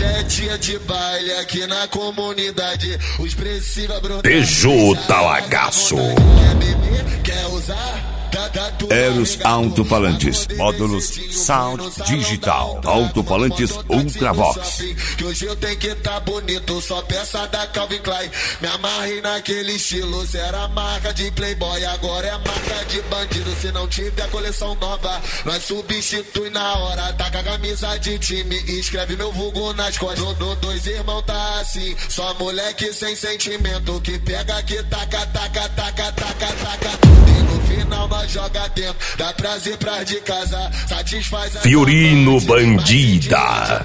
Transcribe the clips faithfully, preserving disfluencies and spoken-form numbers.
é dia de baile aqui na comunidade. Os expressiva brotar. Beijo talagaço. Quer beber? Quer usar? Eros Alto-Falantes, módulos Sound Digital, Alto-Falantes Ultravox. Que hoje eu tenho que tá bonito, só peça da Calvin Klein. Me amarrei naquele estilo, se era marca de playboy, agora é marca de bandido. Se não tiver coleção nova, nós substitui na hora. Tá com a camisa de time, escreve meu vulgo nas costas. No, no dois irmãos tá assim, só moleque sem sentimento, que pega, que taca, taca, taca, taca, taca. E no final nós joga dentro, dá prazer pra de casa, satisfaz a Fiorino Bandida.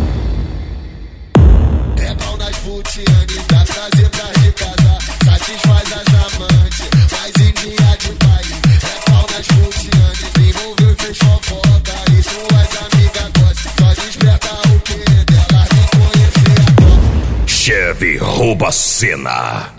É pau nas putianes, dá prazer pra de casa, satisfaz as amantes, mas em dia de baile. É pau nas putianes, envolveu e fez fofoca, e suas amigas gostam, só desperta o que dela de conhecer a tropa. Chevy rouba cena.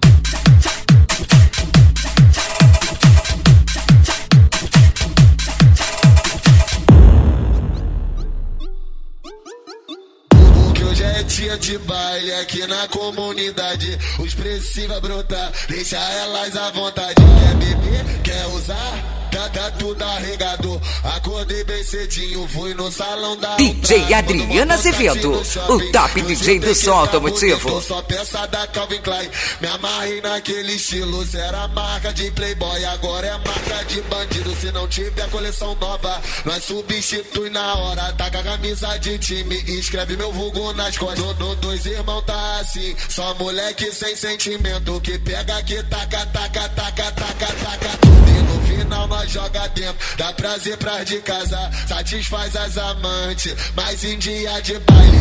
Dia de baile aqui na comunidade, os expressiva brotar, deixa elas à vontade. Quer beber? Quer usar? Tá, tá tudo arregado. Acordei bem cedinho, fui no salão da D J Adriana Azevedo, o top D J do som automotivo. Só peça da Calvin Klein. Me amarrei naquele estilo, se era marca de playboy, agora é marca de bandido. Se não tiver coleção nova, nós substitui na hora. Tá com a camisa de time, escreve meu vulgo nas costas. No, no dois irmãos tá assim, só moleque sem sentimento, que pega, que taca, taca, taca, taca, taca. E no final nós joga dentro, dá prazer pra de casa, satisfaz as amantes, mas em dia de baile.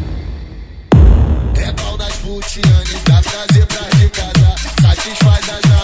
É pau nas putianes, dá prazer pra de casa, satisfaz as amantes.